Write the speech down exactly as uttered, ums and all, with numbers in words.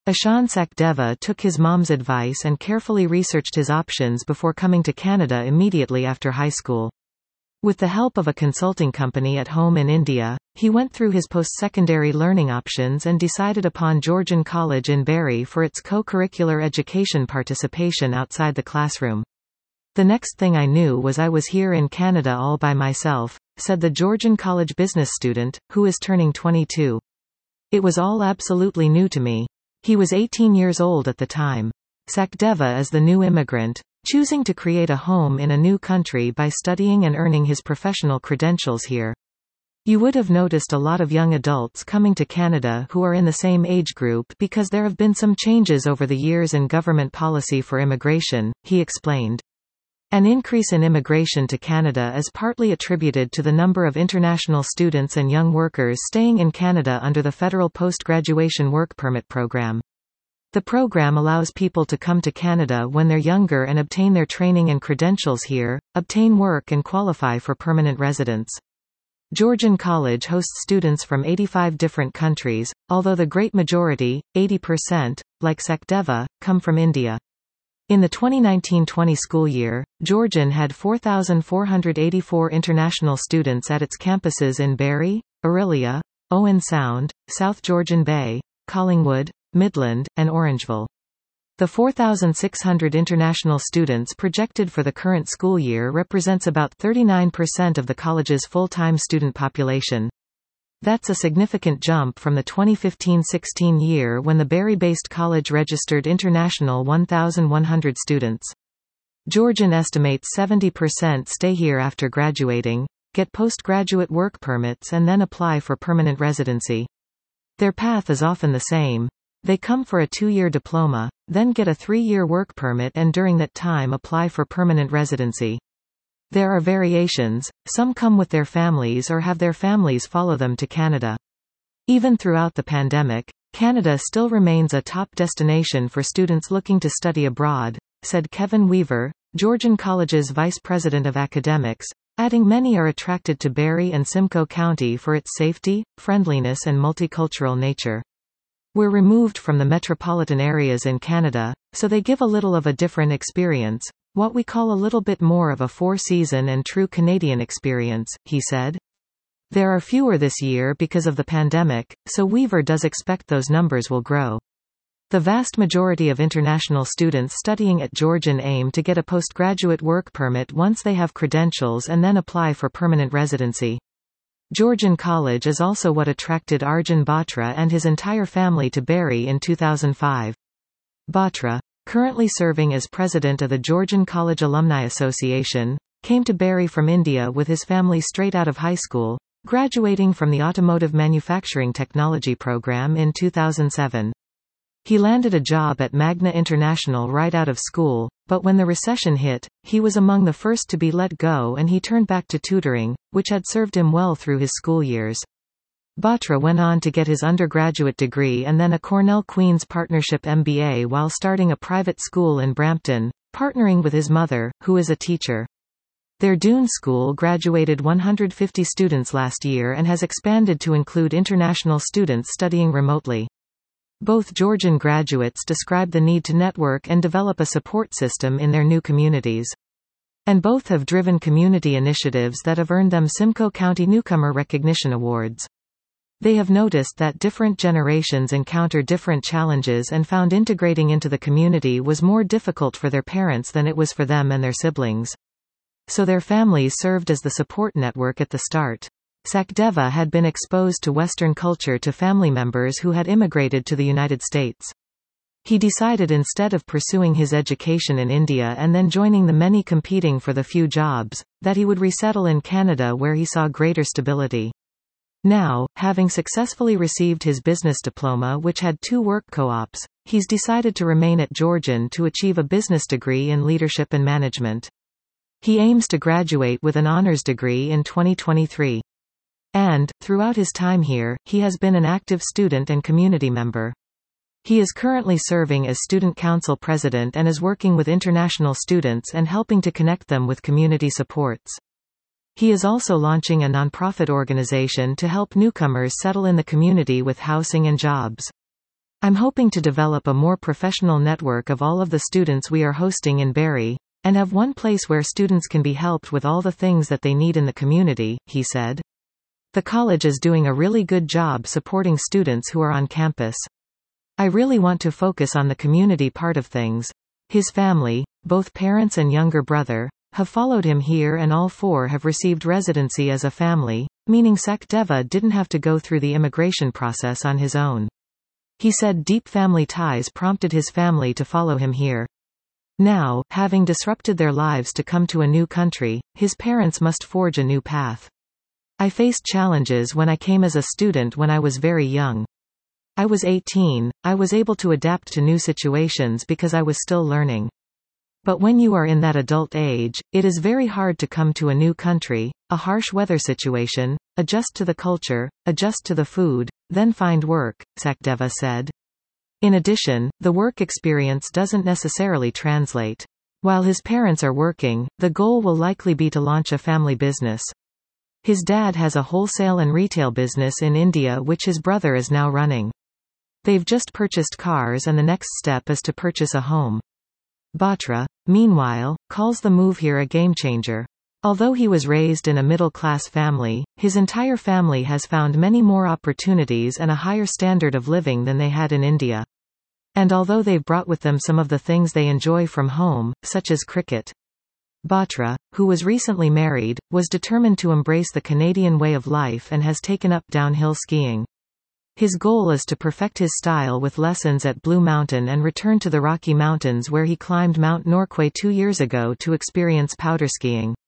Ishan Sachdeva took his mom's advice and carefully researched his options before coming to Canada immediately after high school. With the help of a consulting company at home in India, he went through his post-secondary learning options and decided upon Georgian College in Barrie for its co-curricular education participation outside the classroom. "The next thing I knew was I was here in Canada all by myself," said the Georgian College business student, who is turning twenty-two. "It was all absolutely new to me." He was eighteen years old at the time. Sachdeva is the new immigrant, choosing to create a home in a new country by studying and earning his professional credentials here. You would have noticed a lot of young adults coming to Canada who are in the same age group because there have been some changes over the years in government policy for immigration, he explained. An increase in immigration to Canada is partly attributed to the number of international students and young workers staying in Canada under the federal post-graduation work permit program. The program allows people to come to Canada when they're younger and obtain their training and credentials here, obtain work and qualify for permanent residence. Georgian College hosts students from eighty-five different countries, although the great majority, eighty percent, like Sachdeva, come from India. In the twenty nineteen twenty school year, Georgian had four thousand four hundred eighty-four international students at its campuses in Barrie, Orillia, Owen Sound, South Georgian Bay, Collingwood, Midland, and Orangeville. The four thousand six hundred international students projected for the current school year represents about thirty-nine percent of the college's full-time student population. That's a significant jump from the twenty fifteen sixteen year when the Barrie-based college registered international one thousand one hundred students. Georgian estimates seventy percent stay here after graduating, get postgraduate work permits and then apply for permanent residency. Their path is often the same. They come for a two-year diploma, then get a three-year work permit and during that time apply for permanent residency. There are variations, some come with their families or have their families follow them to Canada. Even throughout the pandemic, Canada still remains a top destination for students looking to study abroad, said Kevin Weaver, Georgian College's Vice President of Academics, adding many are attracted to Barrie and Simcoe County for its safety, friendliness and multicultural nature. We're removed from the metropolitan areas in Canada, so they give a little of a different experience. What we call a little bit more of a four-season and true Canadian experience, he said. There are fewer this year because of the pandemic, so Weaver does expect those numbers will grow. The vast majority of international students studying at Georgian aim to get a postgraduate work permit once they have credentials and then apply for permanent residency. Georgian College is also what attracted Arjun Batra and his entire family to Barrie in two thousand five. Batra, currently serving as president of the Georgian College Alumni Association, came to Barrie from India with his family straight out of high school, graduating from the Automotive Manufacturing Technology program in two thousand seven. He landed a job at Magna International right out of school, but when the recession hit, he was among the first to be let go and he turned back to tutoring, which had served him well through his school years. Batra went on to get his undergraduate degree and then a Cornell Queen's Partnership M B A while starting a private school in Brampton, partnering with his mother, who is a teacher. Their Doon School graduated one hundred fifty students last year and has expanded to include international students studying remotely. Both Georgian graduates describe the need to network and develop a support system in their new communities. And both have driven community initiatives that have earned them Simcoe County Newcomer Recognition Awards. They have noticed that different generations encounter different challenges and found integrating into the community was more difficult for their parents than it was for them and their siblings. So their families served as the support network at the start. Sachdeva had been exposed to Western culture to family members who had immigrated to the United States. He decided instead of pursuing his education in India and then joining the many competing for the few jobs, that he would resettle in Canada where he saw greater stability. Now, having successfully received his business diploma which had two work co-ops, he's decided to remain at Georgian to achieve a business degree in leadership and management. He aims to graduate with an honors degree in twenty twenty-three. And, throughout his time here, he has been an active student and community member. He is currently serving as Student Council President and is working with international students and helping to connect them with community supports. He is also launching a nonprofit organization to help newcomers settle in the community with housing and jobs. I'm hoping to develop a more professional network of all of the students we are hosting in Barrie, and have one place where students can be helped with all the things that they need in the community, he said. The college is doing a really good job supporting students who are on campus. I really want to focus on the community part of things. His family, both parents and younger brother, have followed him here, and all four have received residency as a family, meaning Sakdeva didn't have to go through the immigration process on his own. He said deep family ties prompted his family to follow him here. Now, having disrupted their lives to come to a new country, his parents must forge a new path. I faced challenges when I came as a student when I was very young. I was eighteen, I was able to adapt to new situations because I was still learning. But when you are in that adult age, it is very hard to come to a new country, a harsh weather situation, adjust to the culture, adjust to the food, then find work, Sakdeva said. In addition, the work experience doesn't necessarily translate. While his parents are working, the goal will likely be to launch a family business. His dad has a wholesale and retail business in India which his brother is now running. They've just purchased cars and the next step is to purchase a home. Batra, meanwhile, calls the move here a game changer. Although he was raised in a middle-class family, his entire family has found many more opportunities and a higher standard of living than they had in India. And although they've brought with them some of the things they enjoy from home, such as cricket. Batra, who was recently married, was determined to embrace the Canadian way of life and has taken up downhill skiing. His goal is to perfect his style with lessons at Blue Mountain and return to the Rocky Mountains where he climbed Mount Norquay two years ago to experience powder skiing.